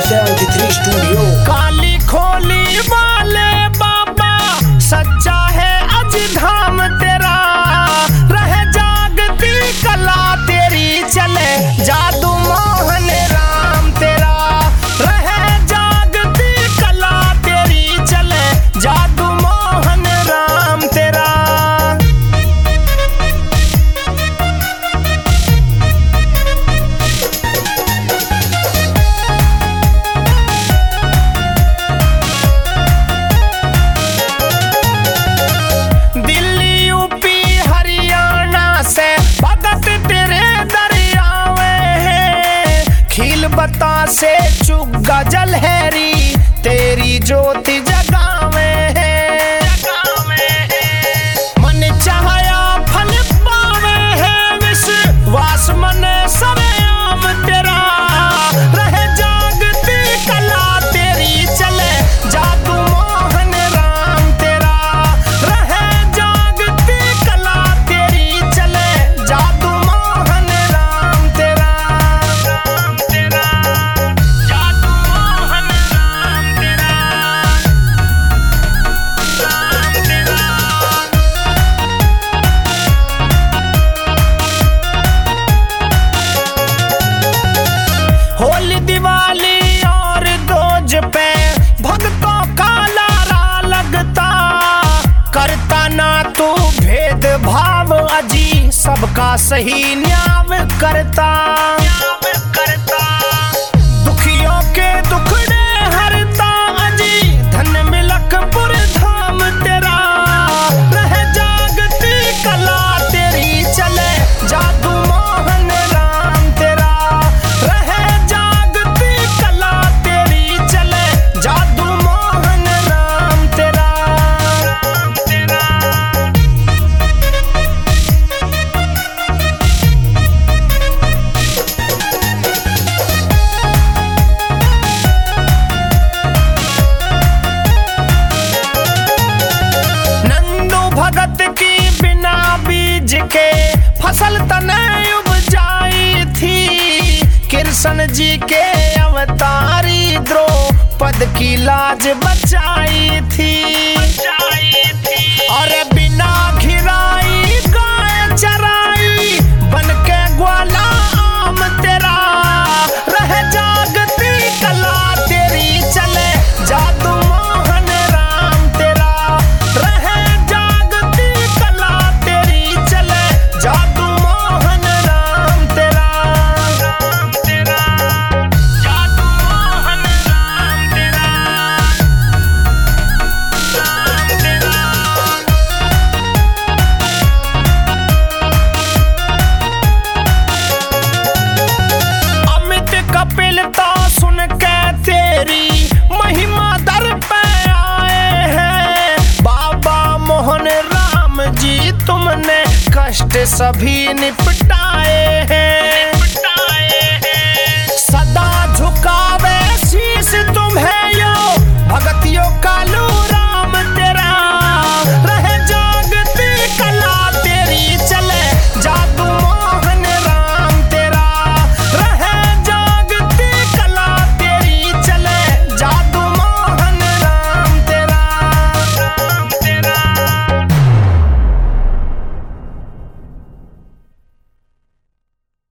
73 studio. काली खोली वाले बाबा सच्चा है अज धाम तेरा, रह जागती कला तेरी चले जादू मोहन राम तेरा, रह जागती कला तेरी चले जादू मोहन राम तेरा। बता से चुग्गा जलहरी तेरी ज्योति जगावे है, मन चाहया फल पावे है विश्वास मन सरेआम तेरा, रह जागती कला तेरी चले जादू मोहन राम तेरा, रह जागती कला तेरी चले जादू मोहन राम तेरा। होली दिवाली और दोज पे भक्तों का लारा लगता, करता ना तू भेद भाव अजी सबका सही न्याय करता, दुखियों के दुखड़े हरता अजी धन मिलकपुर धाम तेरा, रह जागती कला तेरी चले जादू मोहन राम तेरा, रह जागती कला तेरी चले जादू मोहन राम तेरा। नंदू भगत की बिना बीज के फसल तने उपजाई थी, कृष्ण जी के अवतारी द्रौपद की लाज बचाई थी, और बिना घिराई गाय चराई बन के ग्वाला आम तेरा, रह जागती कला तेरी चले जादू मोहन राम तेरा, रह जागती कला तेरी चले जादू मोहन राम तेरा, जादू मोहन राम तेरा। अमित कपिल तो सुन के तेरी महिमा दर पे आए हैं, बाबा मोहन राम जी तुमने कष्ट सभी निपटा